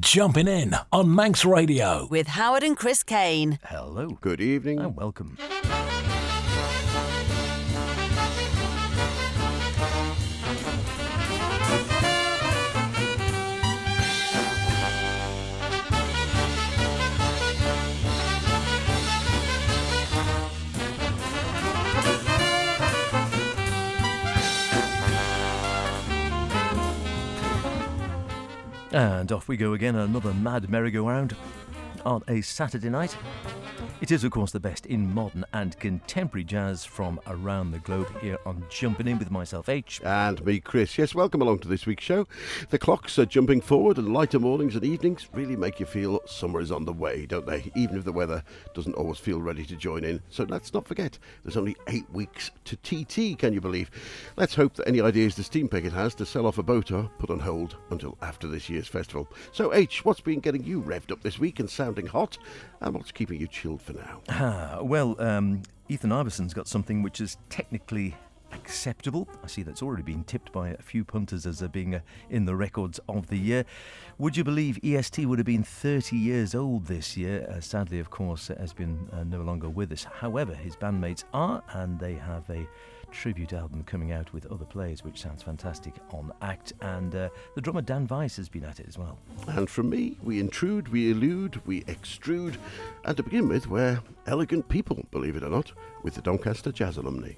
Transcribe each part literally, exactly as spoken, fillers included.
Jumping In on Manx Radio. With Howard and Chris Kane. Hello. Good evening. And welcome. And off we go again, another mad merry-go-round on a Saturday night. It is, of course, the best in modern and contemporary jazz from around the globe here on Jumping In with myself, H. And me, Chris. Yes, welcome along to this week's show. The clocks are jumping forward and lighter mornings and evenings really make you feel summer is on the way, don't they? Even if the weather doesn't always feel ready to join in. So let's not forget, there's only eight weeks to T T, can you believe? Let's hope that any ideas the Steam Picket has to sell off a boat are put on hold until after this year's festival. So, H, what's been getting you revved up this week and sounding hot? And what's keeping you chilled for now? Ah, well, um, Ethan Iverson's got something which is technically acceptable. I see that's already been tipped by a few punters as uh, being uh, in the records of the year. Would you believe E S T would have been thirty years old this year? Uh, sadly, of course, uh, has been uh, no longer with us. However, his bandmates are, and they have a tribute album coming out with other players, which sounds fantastic on Act, and uh, the drummer Dan Weiss has been at it as well. And from me, we intrude, we elude, we extrude, and to begin with, we're elegant people, believe it or not, with the Doncaster Jazz Alumni.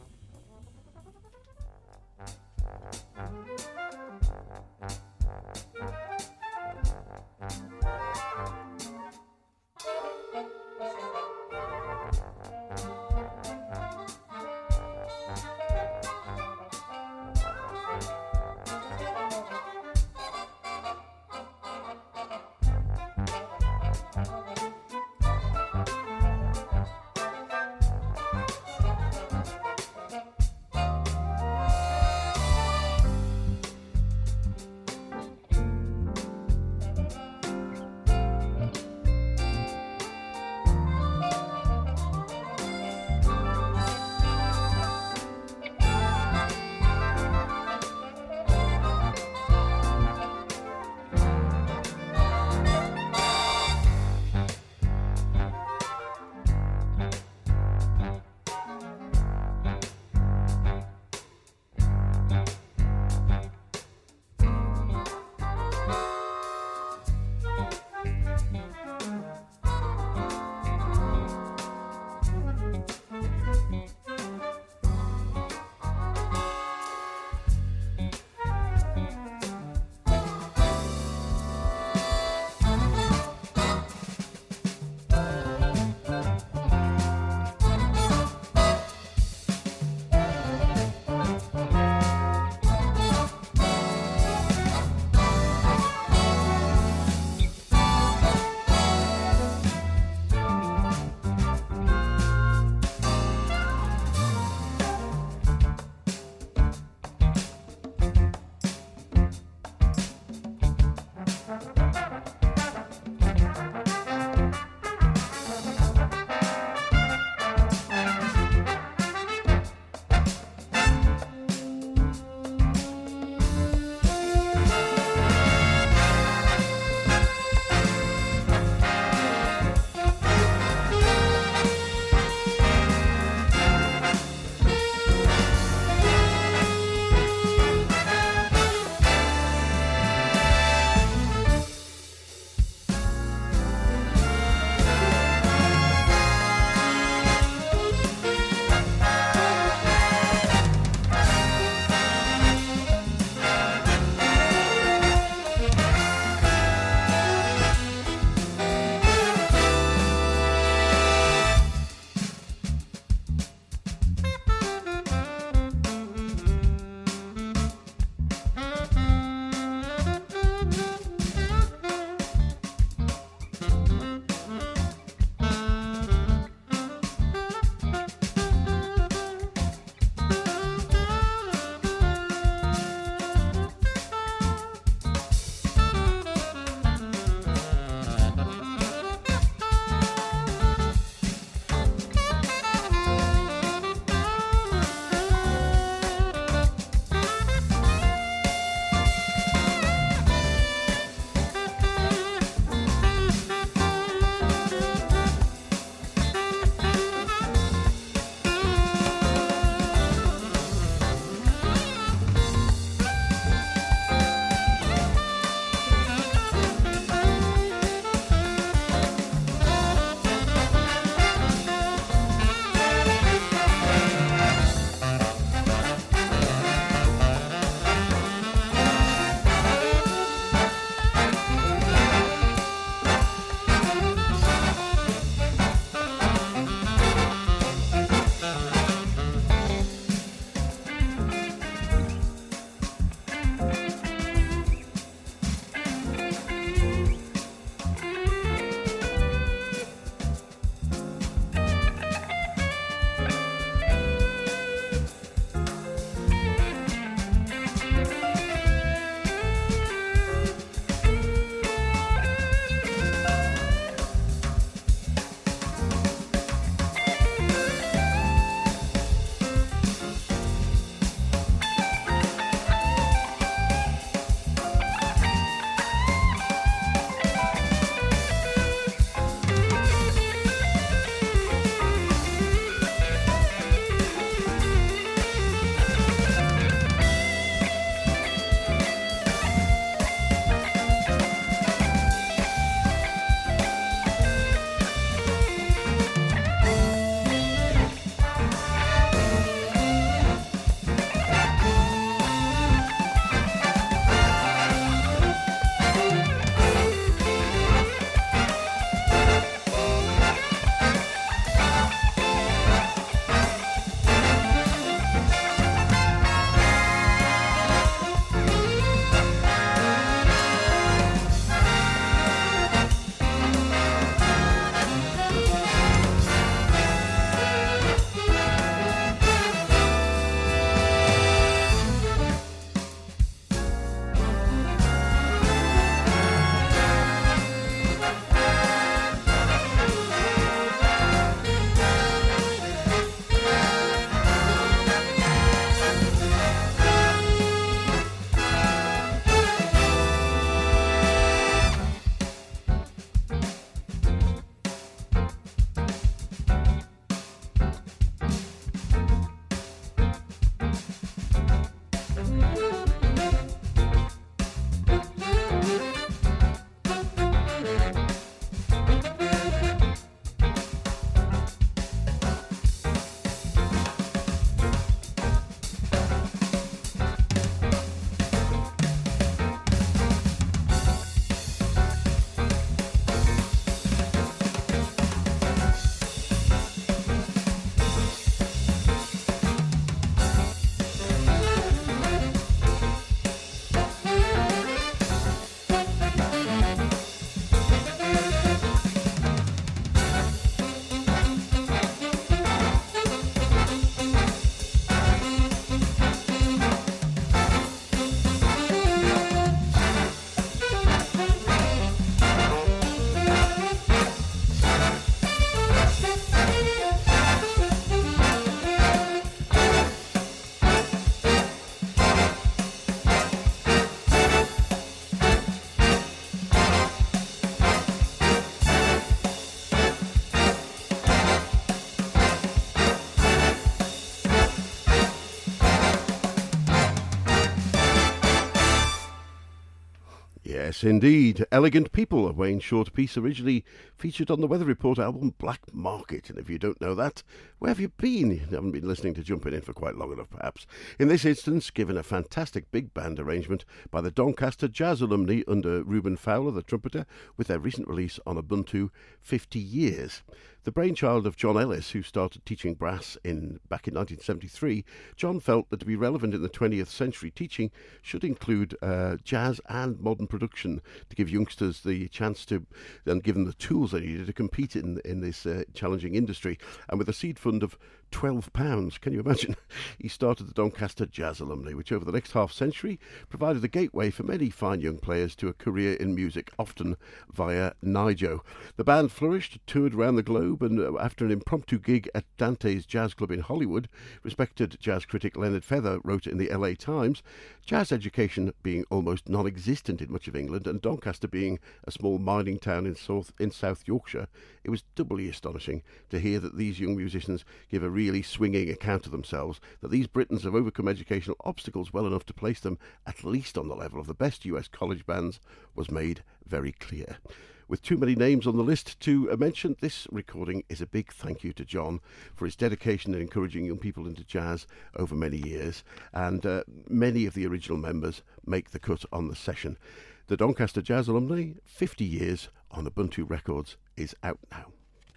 Yes, indeed. Elegant People, a Wayne Short piece originally featured on the Weather Report album Black Market. And if you don't know that, where have you been? You haven't been listening to Jumping In for quite long enough, perhaps. In this instance, given a fantastic big band arrangement by the Doncaster Jazz alumni under Reuben Fowler, the trumpeter, with their recent release on Ubuntu, fifty years. The brainchild of John Ellis, who started teaching brass in back in nineteen seventy-three, John felt that to be relevant in the twentieth century, teaching should include uh, jazz and modern production to give youngsters the chance to, and give them the tools they needed to compete in in this uh, challenging industry. And with a seed fund of twelve pounds, can you imagine? He started the Doncaster Jazz Alumni, which over the next half century provided a gateway for many fine young players to a career in music, often via Nijo. The band flourished, toured around the globe, and uh, after an impromptu gig at Dante's Jazz Club in Hollywood, respected jazz critic Leonard Feather wrote in the L A Times, jazz education being almost non-existent in much of England and Doncaster being a small mining town in South, in South Yorkshire, it was doubly astonishing to hear that these young musicians give a really swinging account of themselves, that these Britons have overcome educational obstacles well enough to place them at least on the level of the best U S college bands was made very clear. With too many names on the list to mention, this recording is a big thank you to John for his dedication in encouraging young people into jazz over many years, and uh, many of the original members make the cut on the session. The Doncaster Jazz Alumni, fifty years on Ubuntu Records, is out now.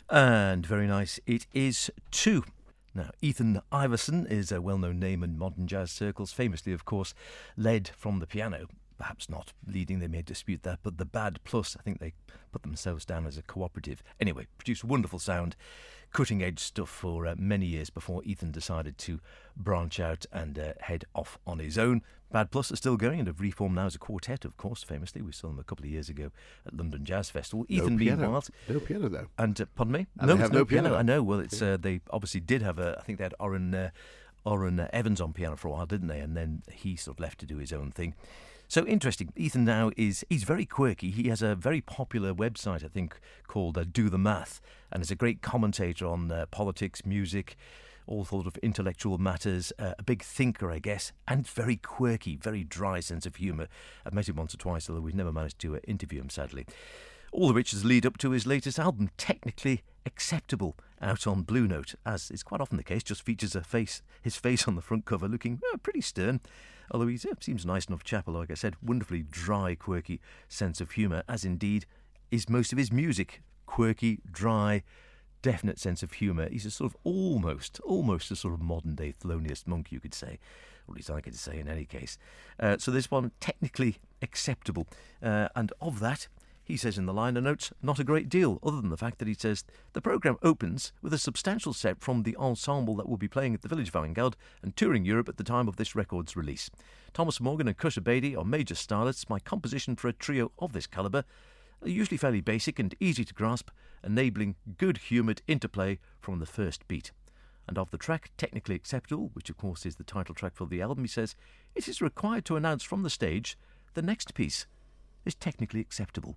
And very nice it is too. Now, Ethan Iverson is a well-known name in modern jazz circles, famously, of course, led from the piano. Perhaps not leading, they may dispute that, but the Bad Plus, I think they put themselves down as a cooperative. Anyway, produced wonderful sound, cutting-edge stuff for uh, many years before Ethan decided to branch out and uh, head off on his own. Bad Plus are still going and have reformed now as a quartet, of course, famously. We saw them a couple of years ago at London Jazz Festival. No Ethan, piano. meanwhile... No piano, though. And, uh, pardon me? And no, they have no, no piano. piano. I know, well, it's uh, they obviously did have a... I think they had Oren, uh, Oren uh, Evans on piano for a while, didn't they? And then he sort of left to do his own thing. So interesting. Ethan now is, he's very quirky. He has a very popular website, I think, called uh, Do the Math, and is a great commentator on uh, politics, music, all sort of intellectual matters, uh, a big thinker, I guess, and very quirky, very dry sense of humour. I've met him once or twice, although we've never managed to uh, interview him, sadly. All of which is lead up to his latest album, Technically Acceptable, out on Blue Note, as is quite often the case, just features a face, his face on the front cover, looking uh, pretty stern. Although he uh, seems a nice enough chap, like I said, wonderfully dry, quirky sense of humour, as indeed is most of his music. Quirky, dry, definite sense of humour. He's a sort of almost, almost a sort of modern-day Thelonious Monk, you could say. Or at least I could say in any case. Uh, so this one, Technically Acceptable. Uh, and of that, he says in the liner notes, not a great deal, other than the fact that he says the programme opens with a substantial set from the ensemble that will be playing at the Village Vanguard and touring Europe at the time of this record's release. Thomas Morgan and Kush Abedi are major starlets. My composition for a trio of this calibre are usually fairly basic and easy to grasp, enabling good-humoured interplay from the first beat. And of the track, Technically Acceptable, which of course is the title track for the album, he says, it is required to announce from the stage the next piece is technically acceptable.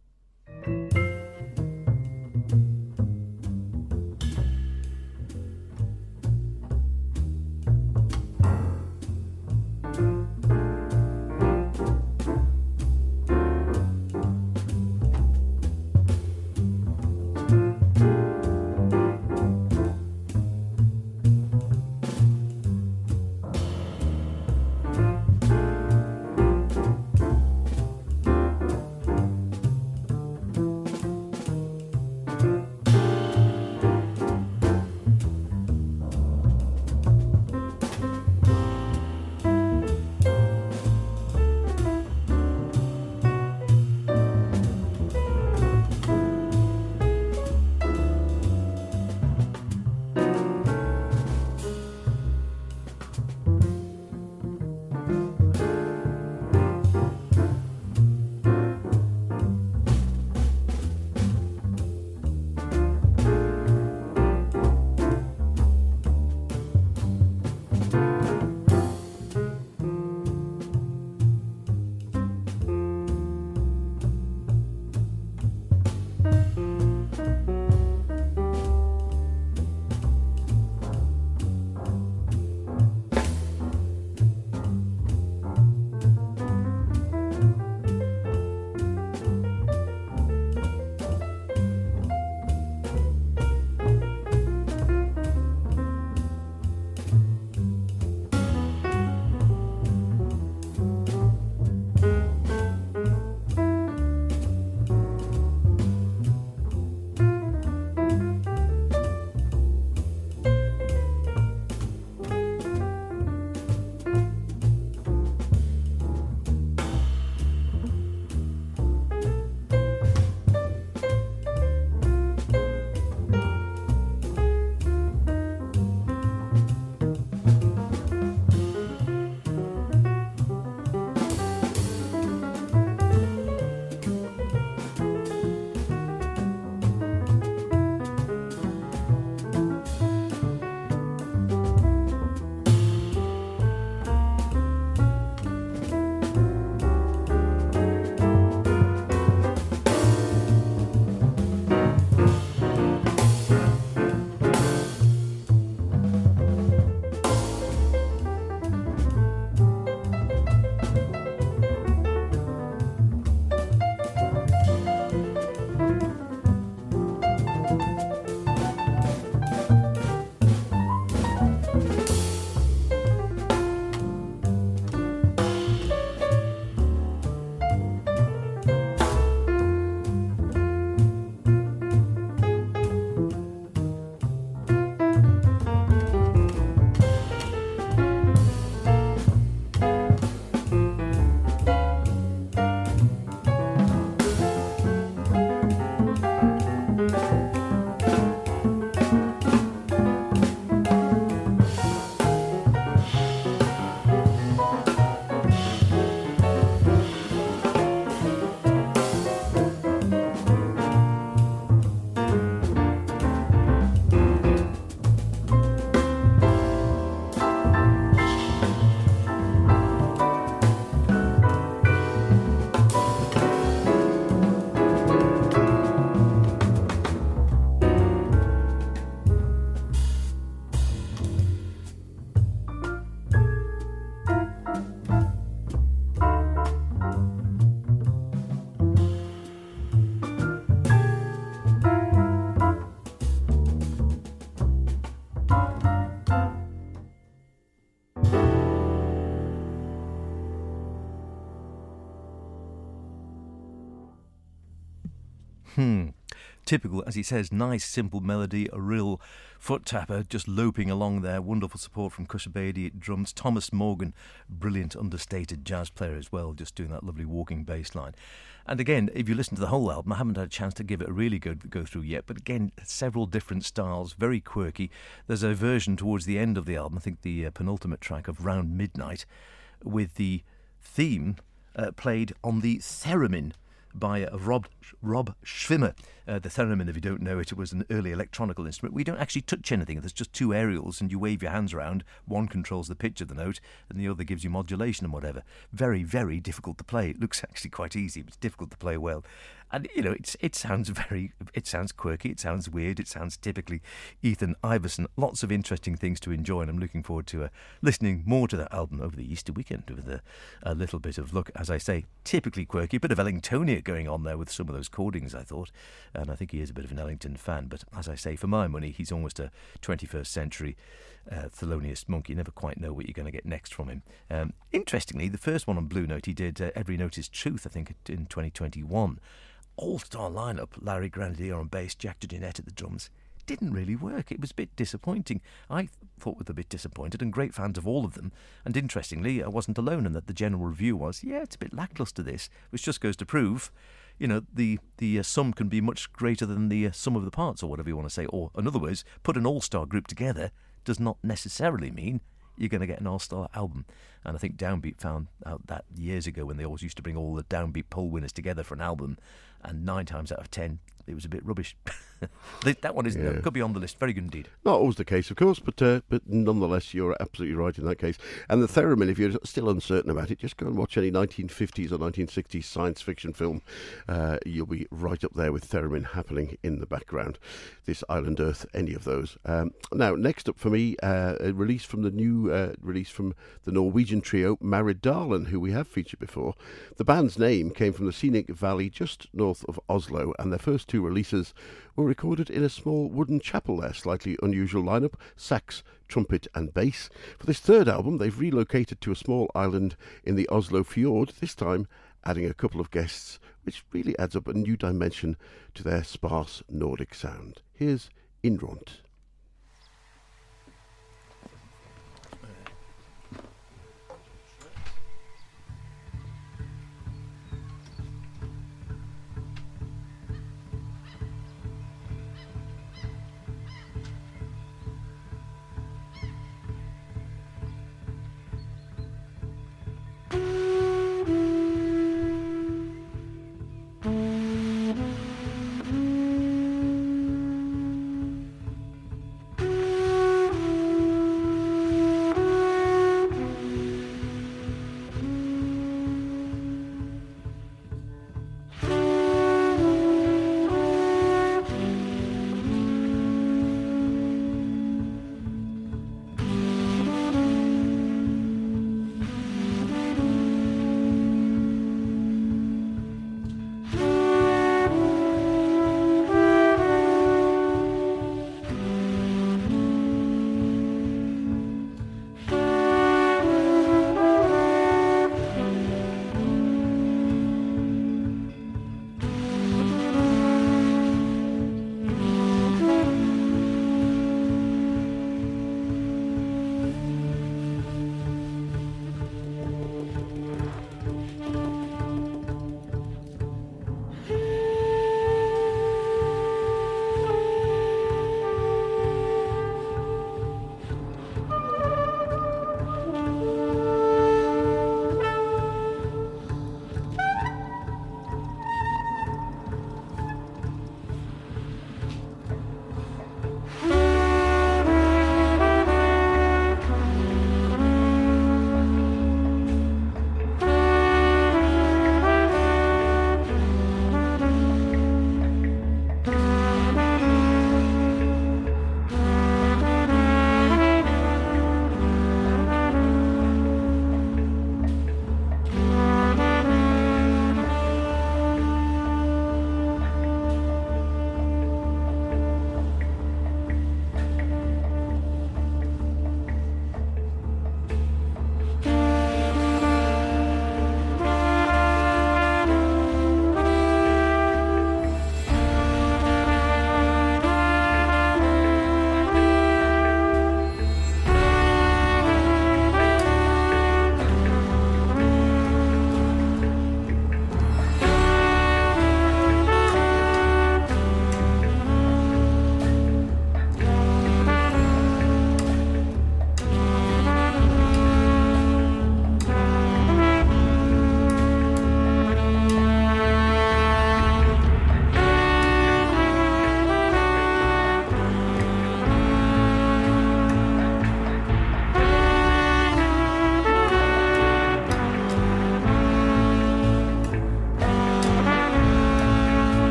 Hmm. Typical, as he says, nice simple melody, a real foot tapper just loping along there. Wonderful support from Kushabedi at drums. Thomas Morgan, brilliant understated jazz player as well, just doing that lovely walking bass line. And again, if you listen to the whole album, I haven't had a chance to give it a really good go through yet, but again, several different styles, very quirky. There's a version towards the end of the album, I think the uh, penultimate track of Round Midnight, with the theme uh, played on the theremin by uh, Rob Rob Schwimmer. Uh, the theremin, if you don't know it, it was an early electronical instrument. We don't actually touch anything. There's just two aerials and you wave your hands around. One controls the pitch of the note and the other gives you modulation and whatever. Very, very difficult to play. It looks actually quite easy, but it's difficult to play well. And, you know, it's, it sounds very, it sounds quirky, it sounds weird, it sounds typically Ethan Iverson. Lots of interesting things to enjoy, and I'm looking forward to uh, listening more to that album over the Easter weekend with a, a little bit of, look, as I say, typically quirky, a bit of Ellingtonia going on there with some of those chordings, I thought. And I think he is a bit of an Ellington fan, but as I say, for my money, he's almost a twenty-first century uh, Thelonious Monk. You never quite know what you're going to get next from him. Um, interestingly, the first one on Blue Note, he did uh, Every Note is Truth, I think, in twenty twenty-one. All-star lineup, Larry Grenadier on bass, Jack DeJohnette at the drums. Didn't really work. It was a bit disappointing. I thought we were a bit disappointed and great fans of all of them. And interestingly, I wasn't alone in that the general review was, yeah, it's a bit lacklustre this, which just goes to prove, you know, the, the uh, sum can be much greater than the uh, sum of the parts, or whatever you want to say. Or, in other words, put an all-star group together does not necessarily mean you're going to get an all-star album. And I think Downbeat found out that years ago when they always used to bring all the Downbeat poll winners together for an album, and nine times out of ten, it was a bit rubbish. That one isn't. Yeah. Could be on the list. Very good indeed. Not always the case, of course, but uh, but nonetheless, you're absolutely right in that case. And the theremin, if you're still uncertain about it, just go and watch any nineteen fifties or nineteen sixties science fiction film. Uh, you'll be right up there with theremin happening in the background. This Island Earth, any of those. Um, now, next up for me, uh, a release from the new uh, release from the Norwegian trio Maridalen, who we have featured before. The band's name came from the scenic valley just north of Oslo, and their first two releases were recorded in a small wooden chapel there. Slightly unusual lineup, sax, trumpet and bass. For this third album, they've relocated to a small island in the Oslo fjord, this time adding a couple of guests, which really adds up a new dimension to their sparse Nordic sound. Here's Indront.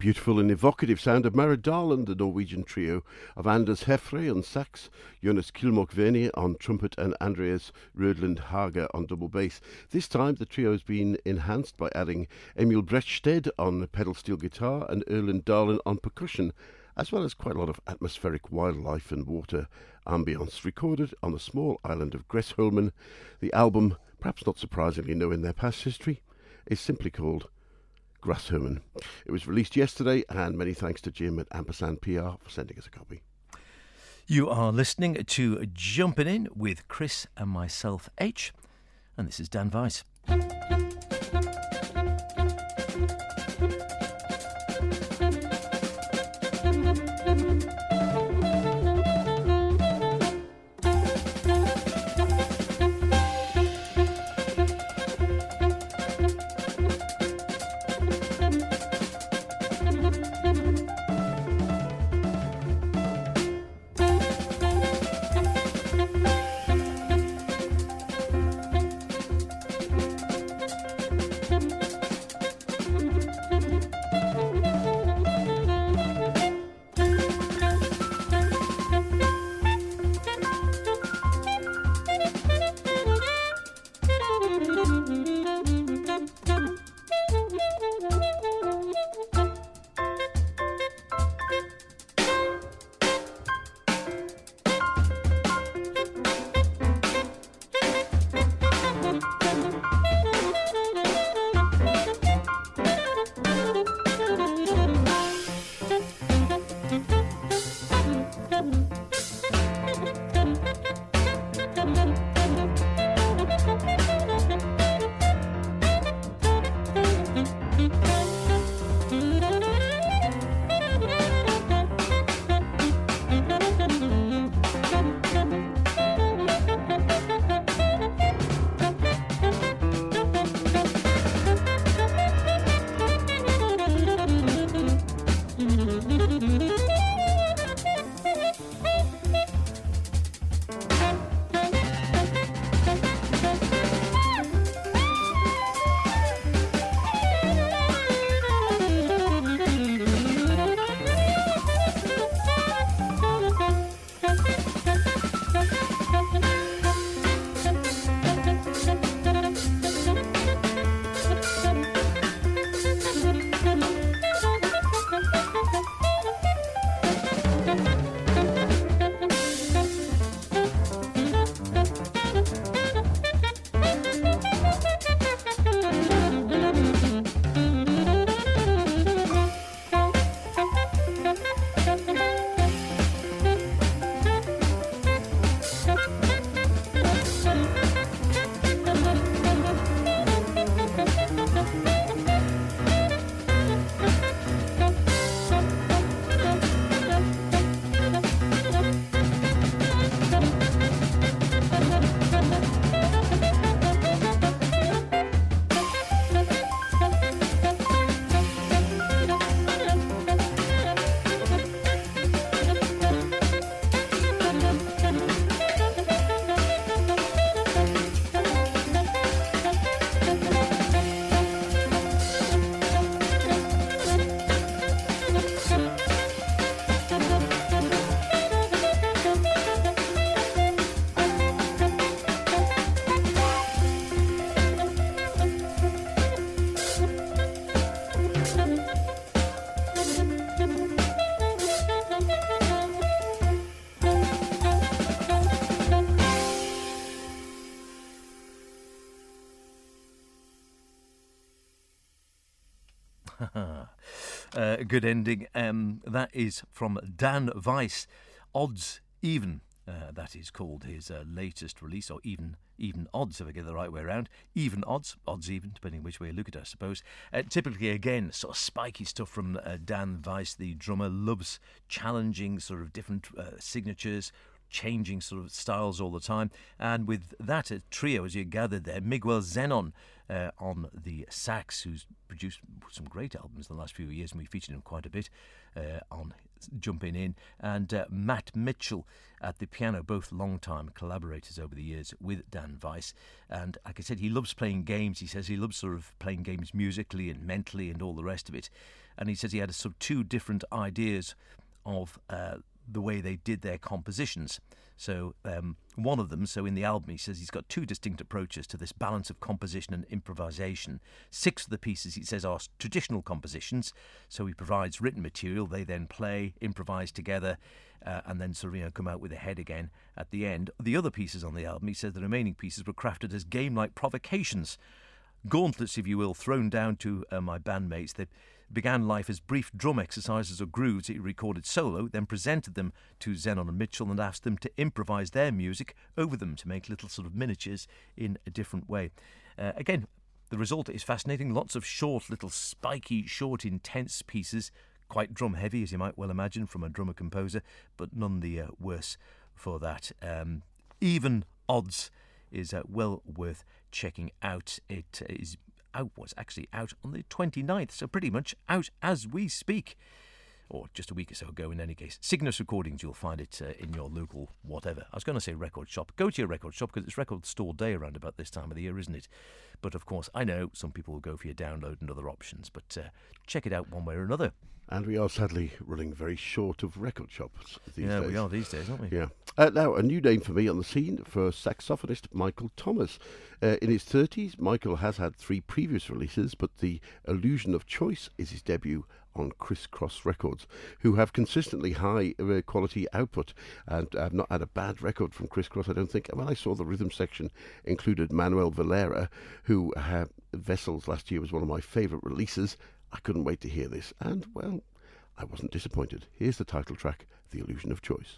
beautiful and evocative sound of Maridal and the Norwegian trio of Anders Hefre on sax, Jonas Kilmok-Veni on trumpet and Andreas Rødland Haga on double bass. This time the trio has been enhanced by adding Emil Brechtsted on pedal steel guitar and Erland Dahlen on percussion, as well as quite a lot of atmospheric wildlife and water ambience recorded on the small island of Gressholmen. The album, perhaps not surprisingly knowing their past history, is simply called Grasshopper. It was released yesterday, and many thanks to Jim at Ampersand P R for sending us a copy. You are listening to Jumping In with Chris and myself, H, and this is Dan Weiss. uh, good ending. Um, that is from Dan Weiss. Odds Even, uh, that is called his uh, latest release, or even even odds, if I get it the right way around. Even odds, odds even, depending which way you look at it, I suppose. Uh, typically, again, sort of spiky stuff from uh, Dan Weiss, the drummer. Loves challenging sort of different uh, signatures, changing sort of styles all the time. And with that uh, trio, as you gathered there, Miguel Zenon uh, on the sax, who's produced some great albums in the last few years, and we featured him quite a bit uh, on Jumping In, and uh, Matt Mitchell at the piano, both long-time collaborators over the years with Dan Weiss. And like I said, he loves playing games. He says he loves sort of playing games musically and mentally and all the rest of it. and he says he had sort of two different ideas of uh, the way they did their compositions. So um, one of them, so in the album, he says he's got two distinct approaches to this balance of composition and improvisation. Six of the pieces, he says, are traditional compositions. So he provides written material. They then play, improvise together, uh, and then sort of, you know, come out with a head again at the end. The other pieces on the album, he says the remaining pieces were crafted as game-like provocations. Gauntlets, if you will, thrown down to uh, my bandmates. They began life as brief drum exercises or grooves that he recorded solo, then presented them to Zenon and Mitchell and asked them to improvise their music over them to make little sort of miniatures in a different way. Uh, again, the result is fascinating. Lots of short, little spiky, short, intense pieces, quite drum heavy, as you might well imagine from a drummer-composer, but none the uh, worse for that. Um, even odds is uh, well worth checking out. It is out was actually out on the twenty-ninth, so pretty much out as we speak, or just a week or so ago in any case. Cygnus Recordings, you'll find it uh, in your local whatever. I was going to say record shop. Go to your record shop because it's record store day around about this time of the year, isn't it? But of course, I know some people will go for your download and other options, but uh, check it out one way or another. And we are sadly running very short of record shops these yeah, days. we are these days, aren't we? Yeah. Uh, now, a new name for me on the scene for saxophonist Michael Thomas. Uh, in his thirties, Michael has had three previous releases, but The Illusion of Choice is his debut on Criss Cross Records, who have consistently high uh, quality output and have not had a bad record from Criss Cross, I don't think. When I saw the rhythm section included Manuel Valera, who had Vessels last year was one of my favourite releases. I couldn't wait to hear this, and, well, I wasn't disappointed. Here's the title track, The Illusion of Choice.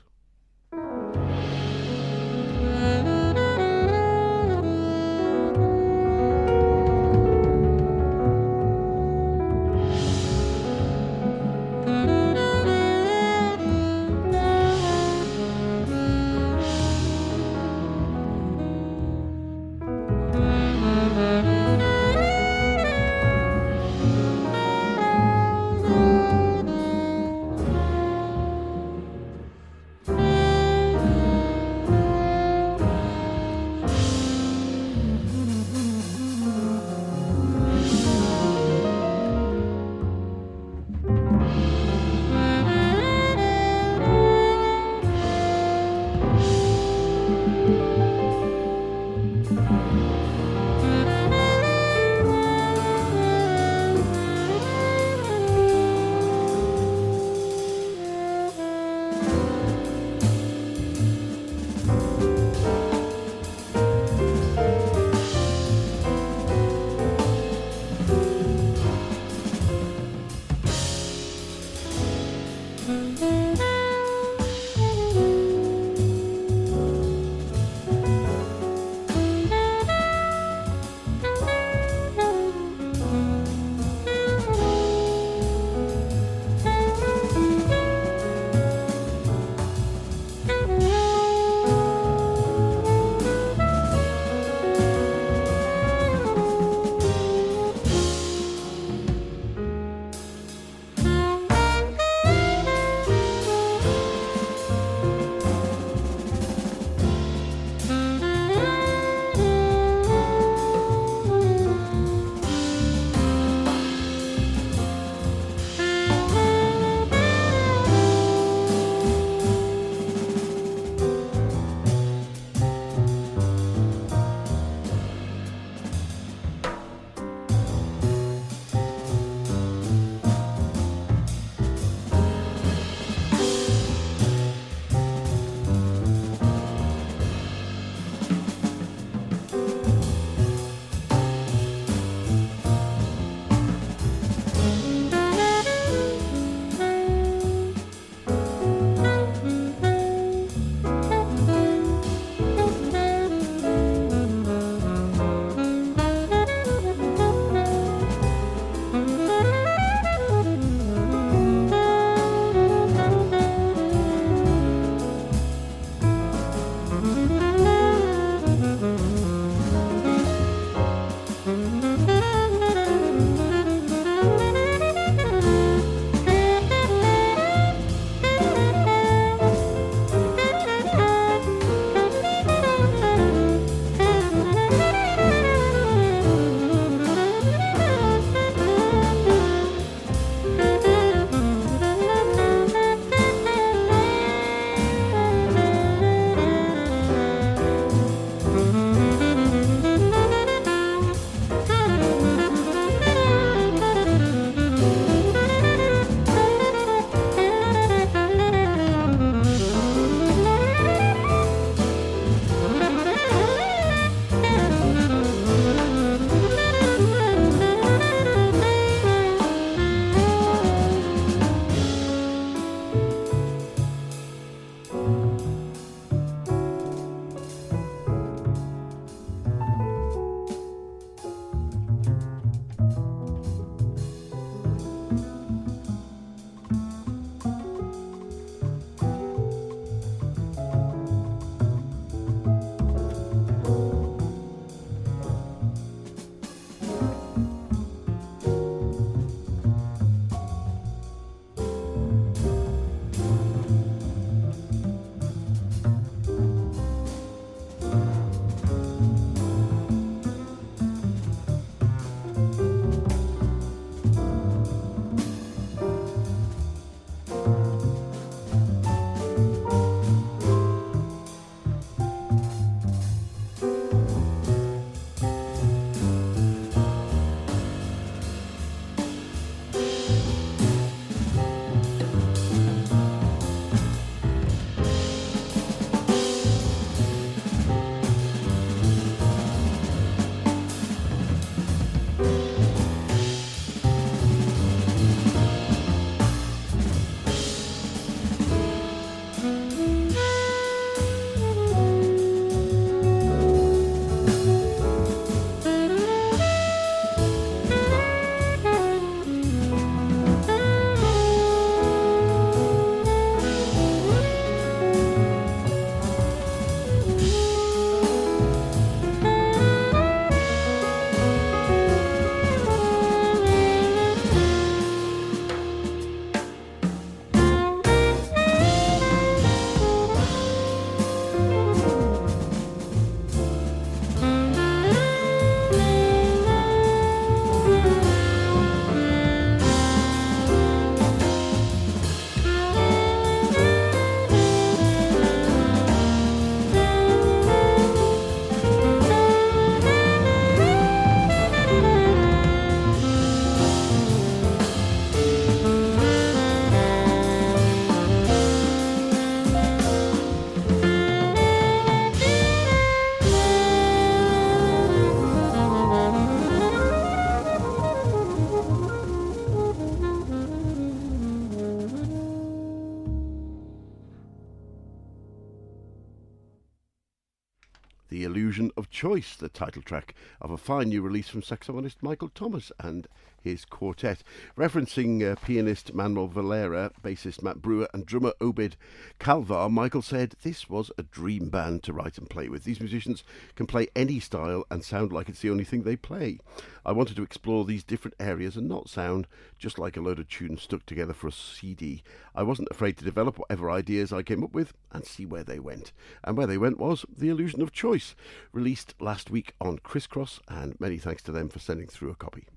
The Illusion of Choice, the title track of a fine new release from saxophonist Michael Thomas and his quartet. Referencing uh, pianist Manuel Valera, bassist Matt Brewer and drummer Obed Calvar, Michael said this was a dream band to write and play with. These musicians can play any style and sound like it's the only thing they play. I wanted to explore these different areas and not sound just like a load of tunes stuck together for a C D. I wasn't afraid to develop whatever ideas I came up with and see where they went. And where they went was The Illusion of Choice, released last week on Crisscross, and many thanks to them for sending through a copy.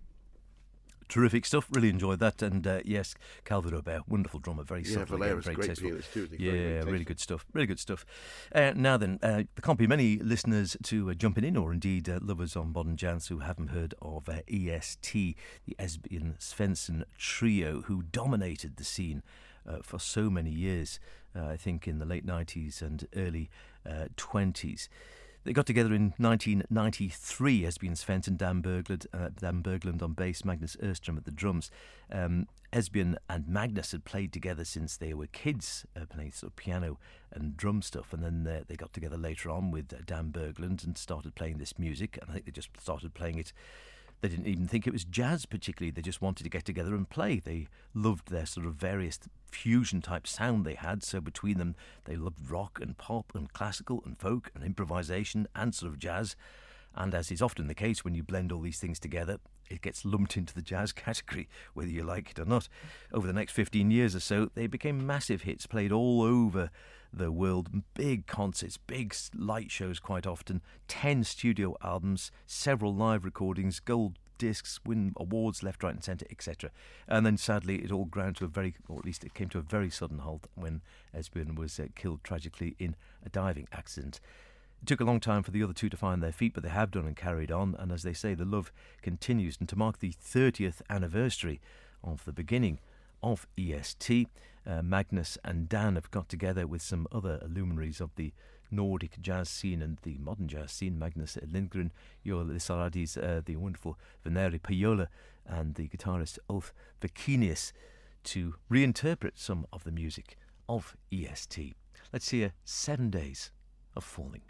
Terrific stuff. Really enjoyed that. And uh, yes, Calvin Aubert, wonderful drummer, very yeah, subtle, Valera's again, very great tasteful. pianist too. Yeah, very, very really good stuff. Really good stuff. Uh, now then, uh, there can't be many listeners to uh, jumping in, or indeed uh, lovers on modern jazz who haven't heard of uh, E S T, the Esbjörn Svensson trio, who dominated the scene uh, for so many years. Uh, I think in the late nineties and early uh, twenties. They got together in nineteen ninety-three, Esbjörn Svensson, Dan Berglund, uh, Dan Berglund on bass, Magnus Öström at the drums. Um, Esbjörn and Magnus had played together since they were kids, uh, playing sort of piano and drum stuff, and then uh, they got together later on with uh, Dan Berglund and started playing this music, and I think they just started playing it. They didn't even think it was jazz particularly. They just wanted to get together and play. They loved their sort of various fusion type sound they had. So between them, they loved rock and pop and classical and folk and improvisation and sort of jazz. And as is often the case when you blend all these things together, it gets lumped into the jazz category, whether you like it or not. Over the next fifteen years or so, they became massive hits, played all over the world, big concerts, big light shows quite often, ten studio albums, several live recordings, gold discs, win awards left, right and centre, et cetera. And then sadly it all ground to a very, or at least it came to a very sudden halt when Esbjörn was uh, killed tragically in a diving accident. It took a long time for the other two to find their feet, but they have done and carried on, and as they say, the love continues. And to mark the thirtieth anniversary of the beginning of E S T, uh, Magnus and Dan have got together with some other luminaries of the Nordic jazz scene and the modern jazz scene, Magnus Lindgren, Joel Lissaradis, uh, the wonderful Veneri Payola, and the guitarist Ulf Vikinius, to reinterpret some of the music of E S T. Let's hear Seven Days of Falling.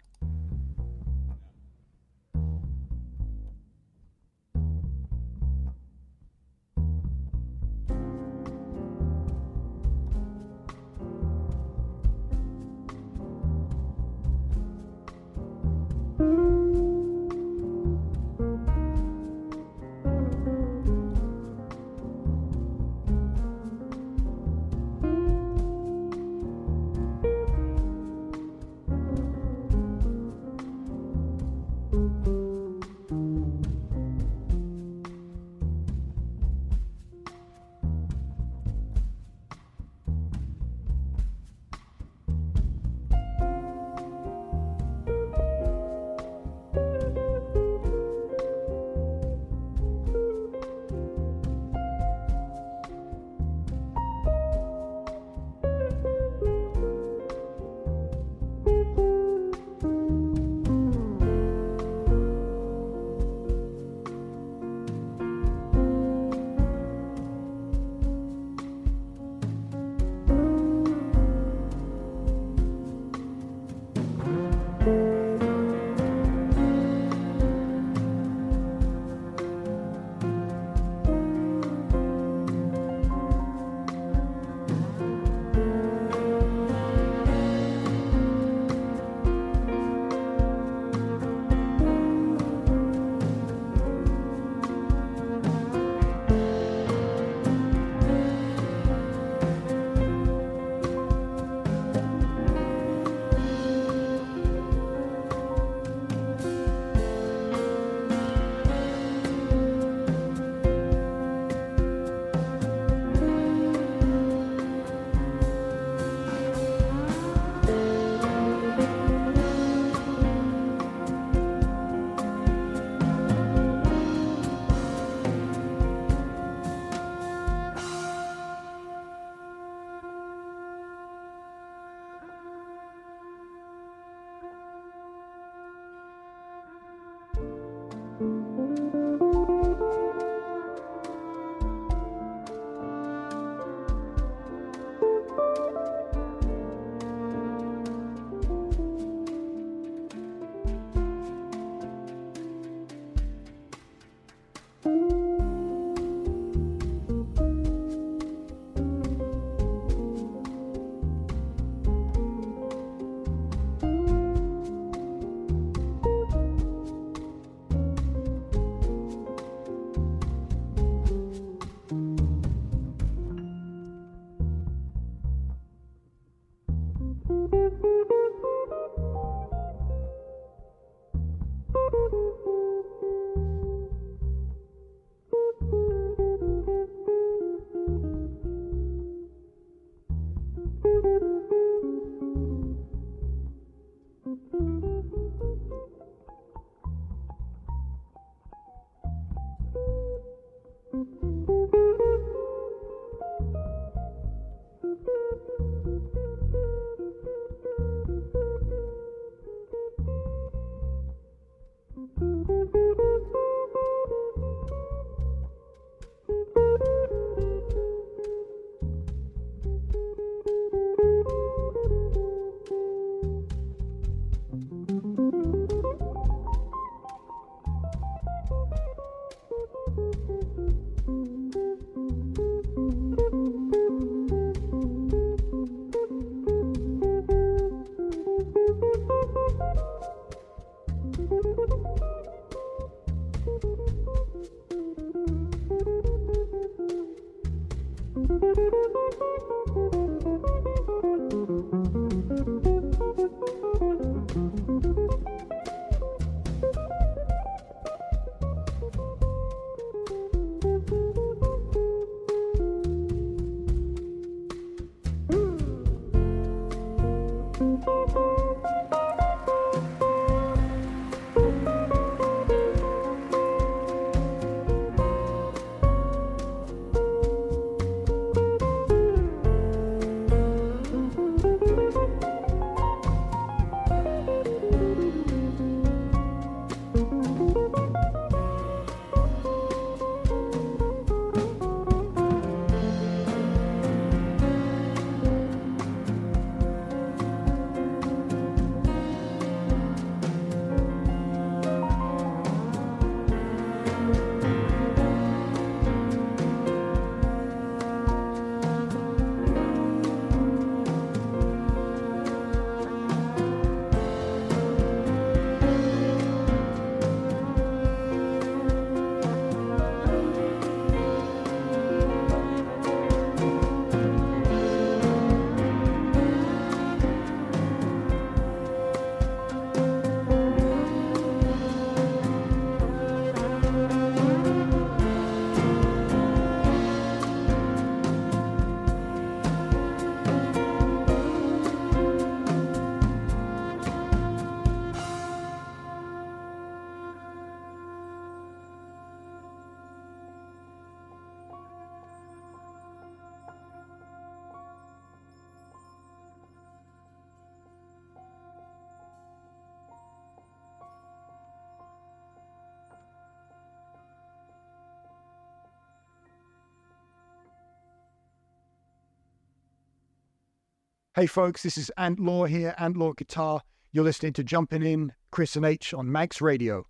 Hey folks, this is Ant Law here, Ant Law Guitar. You're listening to Jumping In, Chris and H on Manx Radio.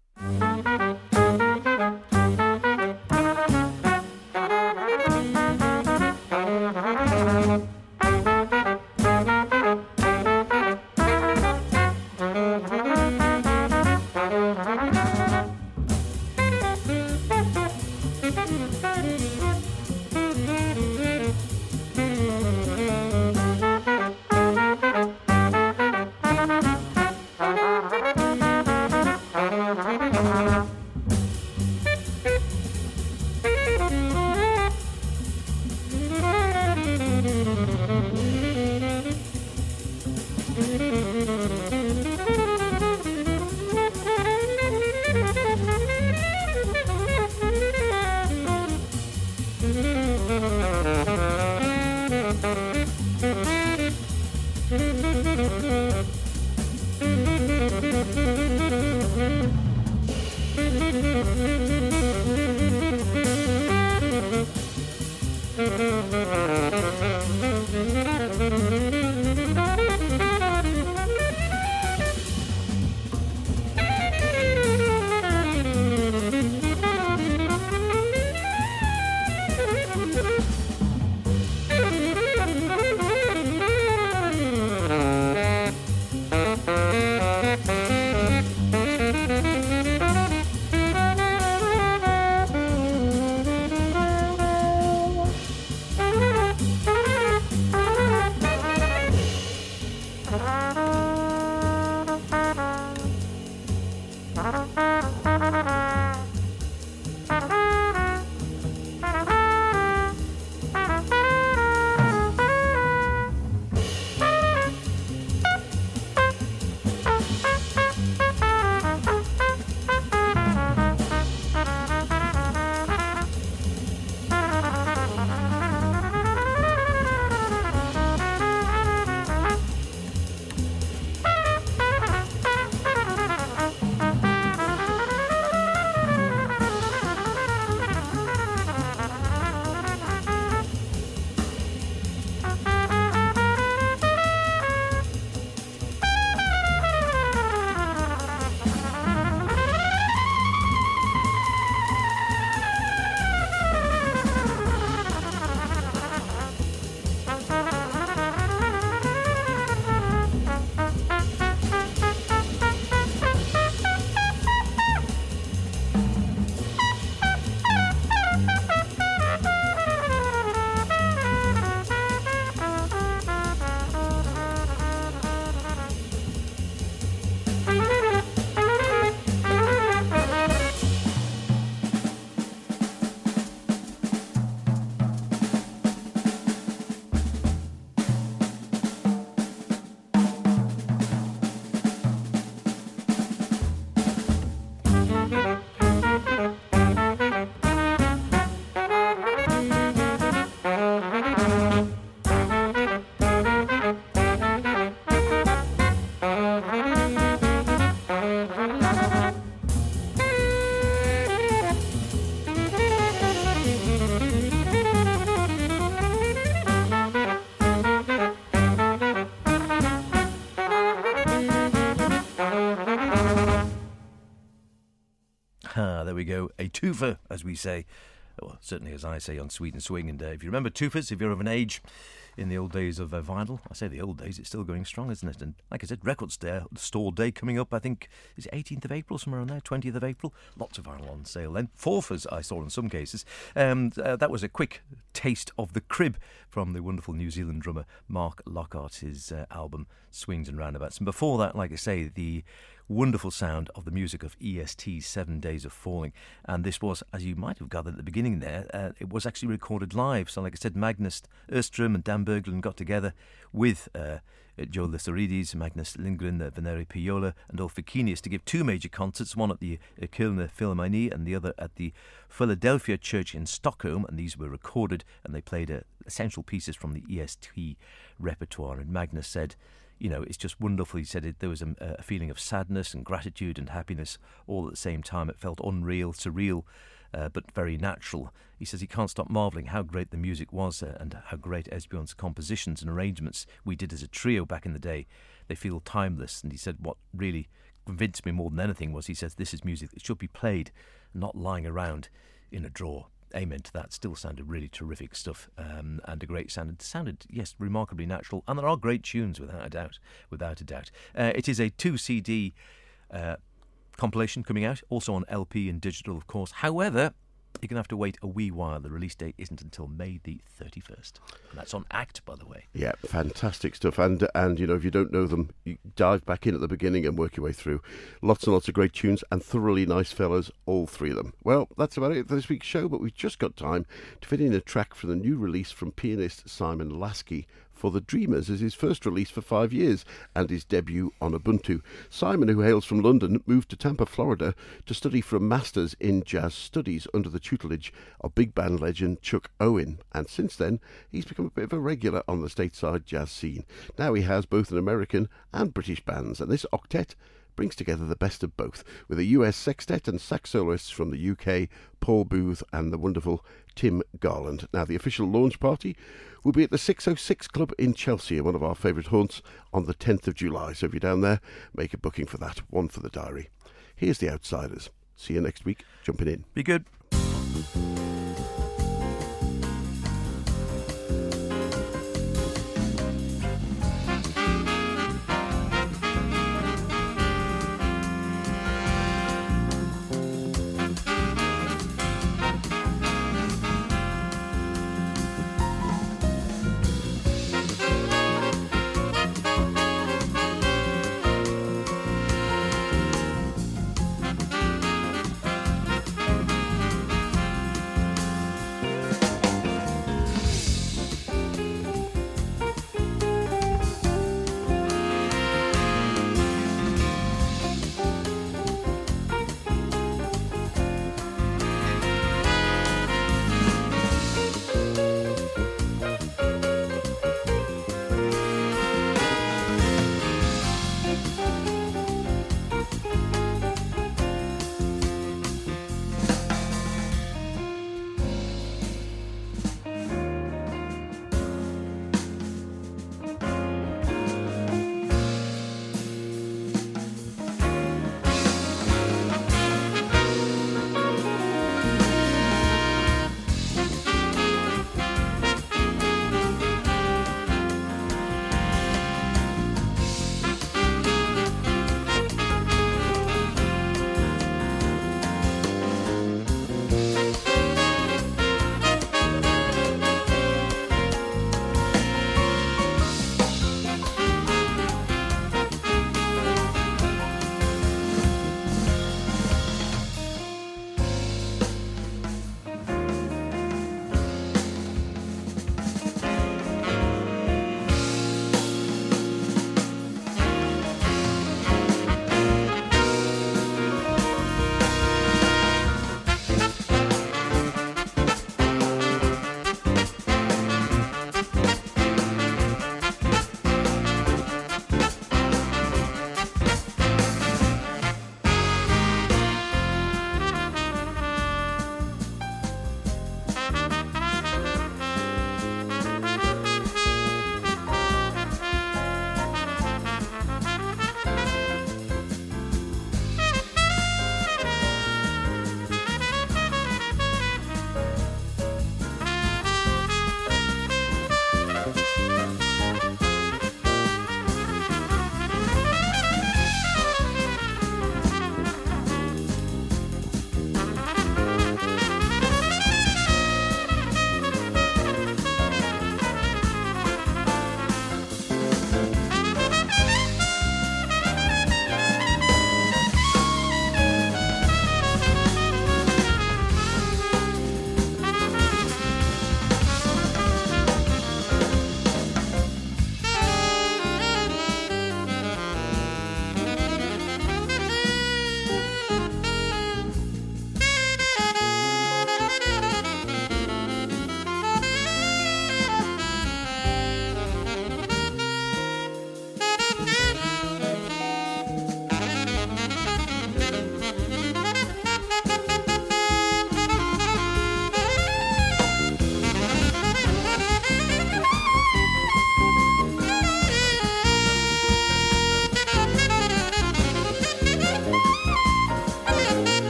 there we go, a twofer, as we say. Well, certainly as I say on Sweden Swing. And uh, if you remember twofers, if you're of an age in the old days of uh, vinyl, I say the old days, it's still going strong, isn't it? And like I said, Record Store, store Day coming up, I think, is it eighteenth of April, somewhere around there, twentieth of April? Lots of vinyl on sale then. Forfers, I saw in some cases. Um, uh, that was a quick taste of The Crib from the wonderful New Zealand drummer Mark Lockhart, his uh, album Swings and Roundabouts. And before that, like I say, the wonderful sound of the music of E S T's Seven Days of Falling. And this was, as you might have gathered at the beginning there, uh, it was actually recorded live. So like I said, Magnus Öström and Dan Berglund got together with uh, Joe Lissarides, Magnus Lindgren, uh, Veneri Piola and Ulf Vikinius to give two major concerts, one at the uh, Kölner Philharmonie and the other at the Philadelphia Church in Stockholm. And these were recorded and they played uh, essential pieces from the E S T repertoire. And Magnus said, you know, it's just wonderful. He said it, there was a, a feeling of sadness and gratitude and happiness all at the same time. It felt unreal, surreal, uh, but very natural. He says he can't stop marvelling how great the music was uh, and how great Esbjörn's compositions and arrangements we did as a trio back in the day. They feel timeless. And he said what really convinced me more than anything was, he says, this is music that should be played, not lying around in a drawer. Amen to that. Still sounded really terrific stuff, um, and a great sound. It sounded, yes, remarkably natural, and there are great tunes without a doubt. Without a doubt, uh, it is a two C D uh, compilation coming out, also on L P and digital, of course. However, you're going to have to wait a wee while. The release date isn't until May the thirty-first. And that's on Act, by the way. Yeah, fantastic stuff. And, and you know, if you don't know them, you dive back in at the beginning and work your way through. Lots and lots of great tunes and thoroughly nice fellas, all three of them. Well, that's about it for this week's show, but we've just got time to fit in a track from the new release from pianist Simon Lasky for The Dreamers as his first release for five years and his debut on Ubuntu. Simon, who hails from London, moved to Tampa, Florida to study for a master's in jazz studies under the tutelage of big band legend Chuck Owen, and since then he's become a bit of a regular on the stateside jazz scene. Now he has both an American and British bands, and this octet brings together the best of both, with a U S sextet and sax soloists from the U K, Paul Booth and the wonderful Tim Garland. Now, the official launch party will be at the six oh six Club in Chelsea, one of our favourite haunts, on the tenth of July. So if you're down there, make a booking for that, one for the diary. Here's The Outsiders. See you next week. Jumping in. Be good.